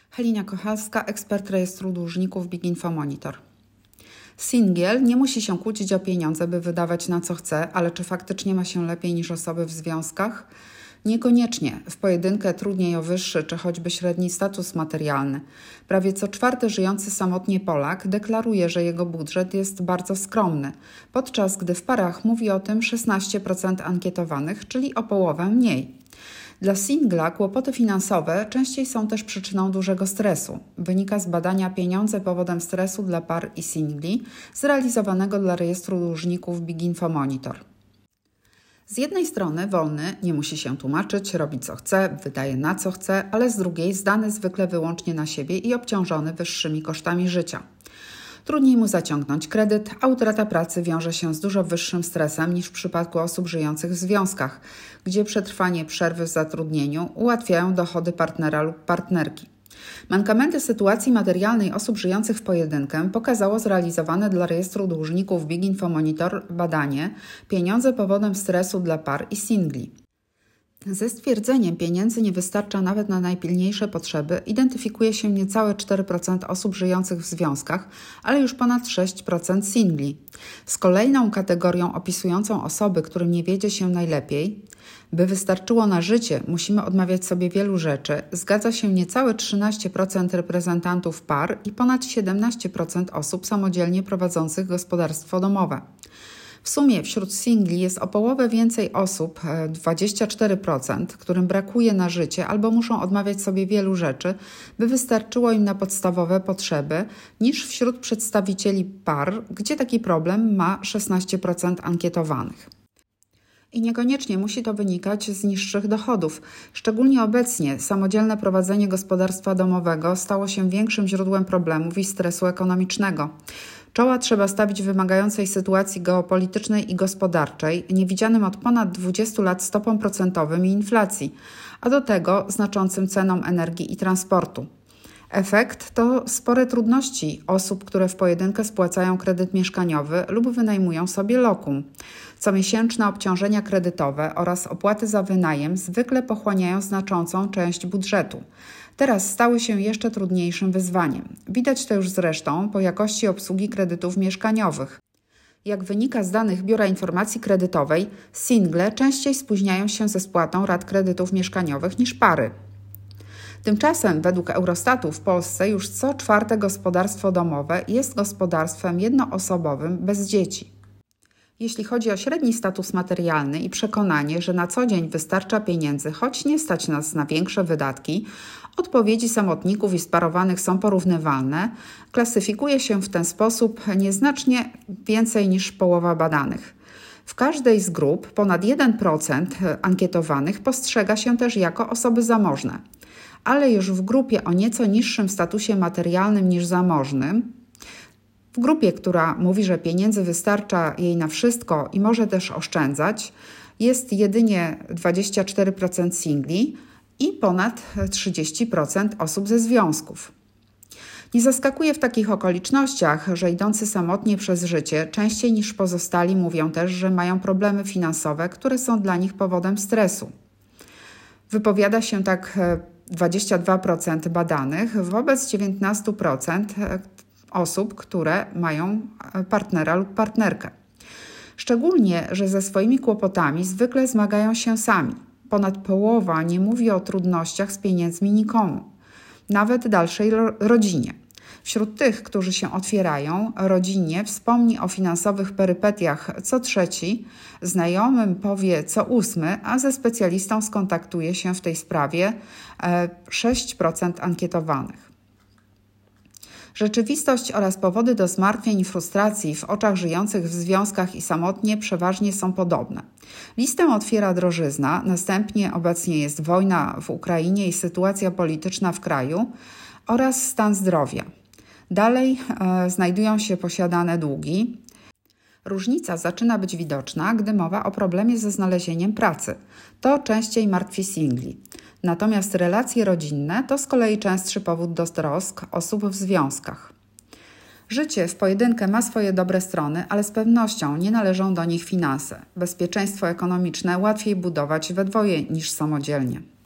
Halina Kochalska, ekspert rejestru dłużników Big Info Monitor. Singiel nie musi się kłócić o pieniądze, by wydawać na co chce, ale czy faktycznie ma się lepiej niż osoby w związkach? Niekoniecznie. W pojedynkę trudniej o wyższy czy choćby średni status materialny. Prawie co czwarty żyjący samotnie Polak deklaruje, że jego budżet jest bardzo skromny, podczas gdy w parach mówi o tym 16% ankietowanych, czyli o połowę mniej. Dla singla kłopoty finansowe częściej są też przyczyną dużego stresu. Wynika z badania Pieniądze powodem stresu dla par i singli, zrealizowanego dla rejestru dłużników Big Info Monitor. Z jednej strony wolny, nie musi się tłumaczyć, robi co chce, wydaje na co chce, ale z drugiej zdany zwykle wyłącznie na siebie i obciążony wyższymi kosztami życia. Trudniej mu zaciągnąć kredyt, a utrata pracy wiąże się z dużo wyższym stresem niż w przypadku osób żyjących w związkach, gdzie przetrwanie przerwy w zatrudnieniu ułatwiają dochody partnera lub partnerki. Mankamenty sytuacji materialnej osób żyjących w pojedynkę pokazało zrealizowane dla rejestru dłużników Big Info Monitor badanie Pieniądze powodem stresu dla par i singli. Ze stwierdzeniem pieniędzy nie wystarcza nawet na najpilniejsze potrzeby identyfikuje się niecałe 4% osób żyjących w związkach, ale już ponad 6% singli. Z kolejną kategorią opisującą osoby, którym nie wiedzie się najlepiej, by wystarczyło na życie, musimy odmawiać sobie wielu rzeczy, zgadza się niecałe 13% reprezentantów par i ponad 17% osób samodzielnie prowadzących gospodarstwo domowe. W sumie wśród singli jest o połowę więcej osób, 24%, którym brakuje na życie albo muszą odmawiać sobie wielu rzeczy, by wystarczyło im na podstawowe potrzeby, niż wśród przedstawicieli par, gdzie taki problem ma 16% ankietowanych. I niekoniecznie musi to wynikać z niższych dochodów. Szczególnie obecnie samodzielne prowadzenie gospodarstwa domowego stało się większym źródłem problemów i stresu ekonomicznego. Czoła trzeba stawić wymagającej sytuacji geopolitycznej i gospodarczej, niewidzianym od ponad 20 lat stopom procentowym i inflacji, a do tego znaczącym cenom energii i transportu. Efekt to spore trudności osób, które w pojedynkę spłacają kredyt mieszkaniowy lub wynajmują sobie lokum. Comiesięczne obciążenia kredytowe oraz opłaty za wynajem zwykle pochłaniają znaczącą część budżetu. Teraz stały się jeszcze trudniejszym wyzwaniem. Widać to już zresztą po jakości obsługi kredytów mieszkaniowych. Jak wynika z danych Biura Informacji Kredytowej, single częściej spóźniają się ze spłatą rat kredytów mieszkaniowych niż pary. Tymczasem według Eurostatu w Polsce już co czwarte gospodarstwo domowe jest gospodarstwem jednoosobowym bez dzieci. Jeśli chodzi o średni status materialny i przekonanie, że na co dzień wystarcza pieniędzy, choć nie stać nas na większe wydatki, odpowiedzi samotników i sparowanych są porównywalne, klasyfikuje się w ten sposób nieznacznie więcej niż połowa badanych. W każdej z grup ponad 1% ankietowanych postrzega się też jako osoby zamożne, ale już w grupie o nieco niższym statusie materialnym niż zamożnym, w grupie, która mówi, że pieniędzy wystarcza jej na wszystko i może też oszczędzać, jest jedynie 24% singli i ponad 30% osób ze związków. Nie zaskakuje w takich okolicznościach, że idący samotnie przez życie częściej niż pozostali mówią też, że mają problemy finansowe, które są dla nich powodem stresu. Wypowiada się tak 22% badanych wobec 19% osób, które mają partnera lub partnerkę. Szczególnie, że ze swoimi kłopotami zwykle zmagają się sami. Ponad połowa nie mówi o trudnościach z pieniędzmi nikomu, nawet dalszej rodzinie. Wśród tych, którzy się otwierają, rodzinnie wspomni o finansowych perypetiach co trzeci, znajomym powie co ósmy, a ze specjalistą skontaktuje się w tej sprawie 6% ankietowanych. Rzeczywistość oraz powody do zmartwień i frustracji w oczach żyjących w związkach i samotnie przeważnie są podobne. Listę otwiera drożyzna, następnie obecnie jest wojna w Ukrainie i sytuacja polityczna w kraju oraz stan zdrowia. Dalej znajdują się posiadane długi. Różnica zaczyna być widoczna, gdy mowa o problemie ze znalezieniem pracy. To częściej martwi singli. Natomiast relacje rodzinne to z kolei częstszy powód do trosk osób w związkach. Życie w pojedynkę ma swoje dobre strony, ale z pewnością nie należą do nich finanse. Bezpieczeństwo ekonomiczne łatwiej budować we dwoje niż samodzielnie.